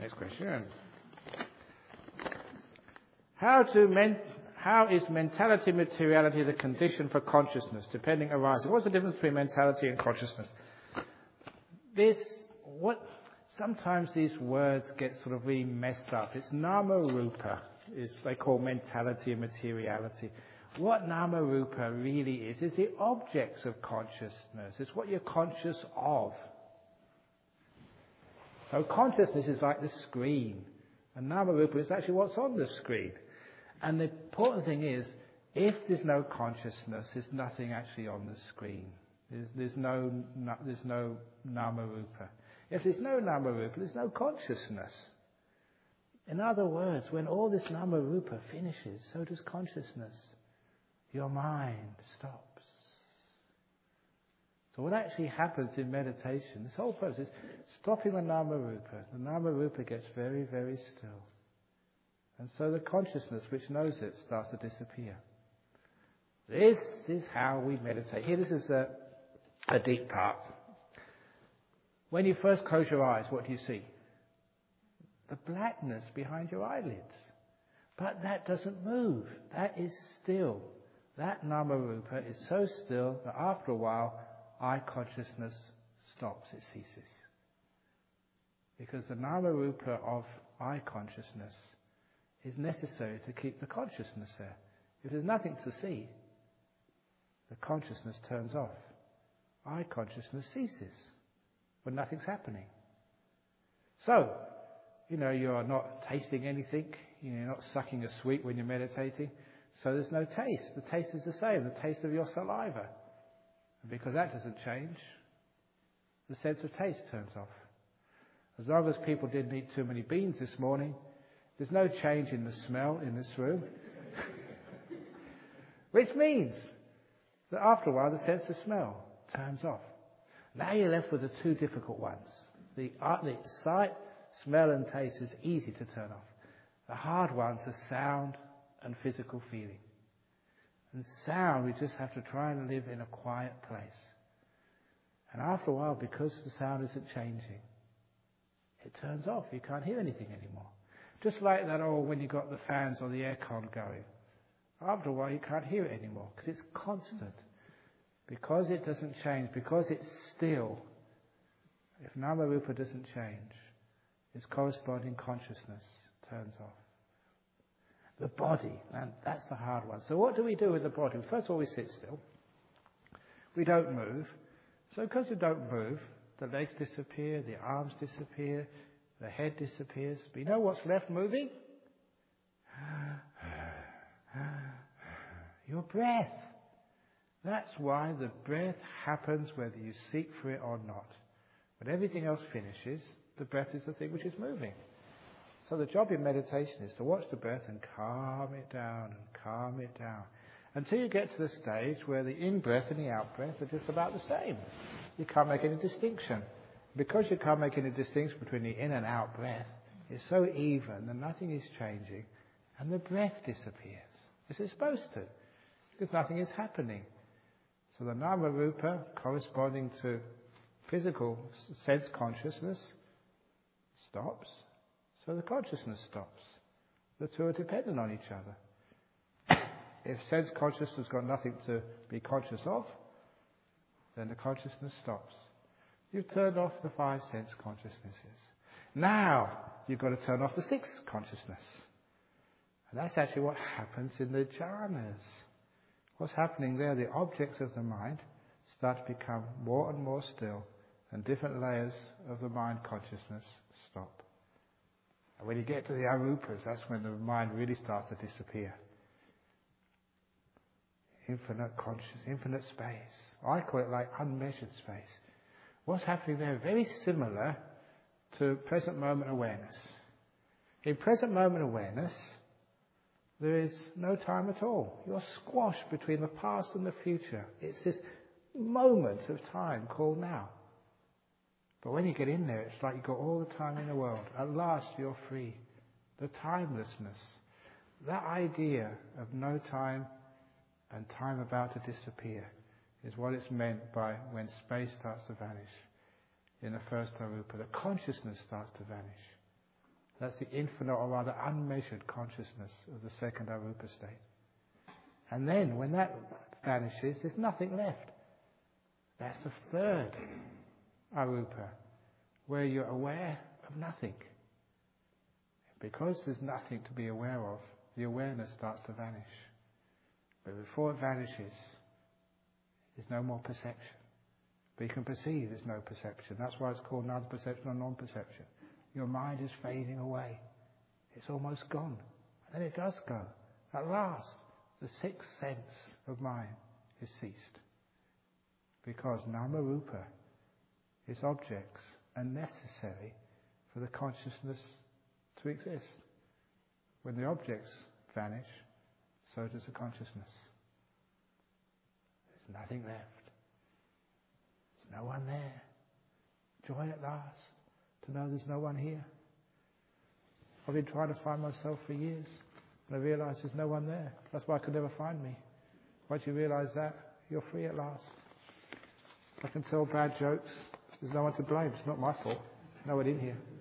Next question. How is mentality materiality the condition for consciousness, depending arising? What's the difference between mentality and consciousness? Sometimes these words get sort of really messed up. It's nama rupa, they call mentality and materiality. What nama rupa really is the objects of consciousness. It's what you're conscious of. So consciousness is like the screen, and nama rupa is actually what's on the screen. And the important thing is, if there's no consciousness, there's nothing actually on the screen. There's no nama rupa. If there's no nama rupa, there's no consciousness. In other words, when all this nama rupa finishes, so does consciousness. Your mind stops. So what actually happens in meditation, this whole process, stopping the nama rupa. The nama rupa gets very, very still. And so the consciousness which knows it starts to disappear. This is how we meditate. Here, this is a deep part. When you first close your eyes, what do you see? The blackness behind your eyelids. But that doesn't move. That is still. That nama rupa is so still that after a while, eye consciousness stops, it ceases. Because the nama rupa of eye consciousness is necessary to keep the consciousness there. If there's nothing to see, the consciousness turns off. Eye consciousness ceases when nothing's happening. So, you're not tasting anything, you're not sucking a sweet when you're meditating, so there's no taste. The taste is the same, the taste of your saliva. And because that doesn't change, the sense of taste turns off. As long as people didn't eat too many beans this morning, there's no change in the smell in this room. Which means that after a while the sense of smell turns off. Now you're left with the two difficult ones. The sight, smell and taste is easy to turn off. The hard ones are sound and physical feeling. And sound, we just have to try and live in a quiet place. And after a while, because the sound isn't changing, it turns off. You can't hear anything anymore. Just like that, when you got the fans or the aircon going. After a while, you can't hear it anymore because it's constant. Because it doesn't change, because it's still. If nama rupa doesn't change, its corresponding consciousness turns off. The body, and that's the hard one. So what do we do with the body? First of all, we sit still. We don't move. So because we don't move, the legs disappear, the arms disappear, the head disappears. But you know what's left moving? Your breath. That's why the breath happens whether you seek for it or not. When everything else finishes, the breath is the thing which is moving. So the job in meditation is to watch the breath and calm it down until you get to the stage where the in-breath and the out-breath are just about the same. You can't make any distinction. Because you can't make any distinction between the in and out breath, it's so even that nothing is changing and the breath disappears. As it's supposed to, because nothing is happening. So the nama rupa corresponding to physical sense consciousness stops, so the consciousness stops. The two are dependent on each other. If sense consciousness has got nothing to be conscious of, then the consciousness stops. You've turned off the 5 sense consciousnesses. Now you've got to turn off the 6th consciousness. And that's actually what happens in the jhanas. What's happening there, the objects of the mind start to become more and more still, and different layers of the mind consciousness stop. And when you get to the arupas, that's when the mind really starts to disappear. Infinite consciousness, infinite space. I call it like unmeasured space. What's happening there? Very similar to present moment awareness. In present moment awareness, there is no time at all. You're squashed between the past and the future. It's this moment of time called now. But when you get in there, it's like you've got all the time in the world. At last, you're free. The timelessness. That idea of no time and time about to disappear is what it's meant by when space starts to vanish. In the first arupa, the consciousness starts to vanish. That's the infinite, or rather unmeasured consciousness of the second arupa state. And then, when that vanishes, there's nothing left. That's the third arupa, where you're aware of nothing. Because there's nothing to be aware of, the awareness starts to vanish. But before it vanishes, there's no more perception. But you can perceive there's no perception. That's why it's called non-perception or non-perception. Your mind is fading away. It's almost gone. And then it does go. At last, the sixth sense of mind is ceased. Because nama-rupa is objects and necessary for the consciousness to exist. When the objects vanish, so does the consciousness. There's nothing left. There's no one there. Joy at last to know there's no one here. I've been trying to find myself for years, and I realise there's no one there. That's why I could never find me. Once you realise that, you're free at last. I can tell bad jokes. There's no one to blame. It's not my fault. No one in here.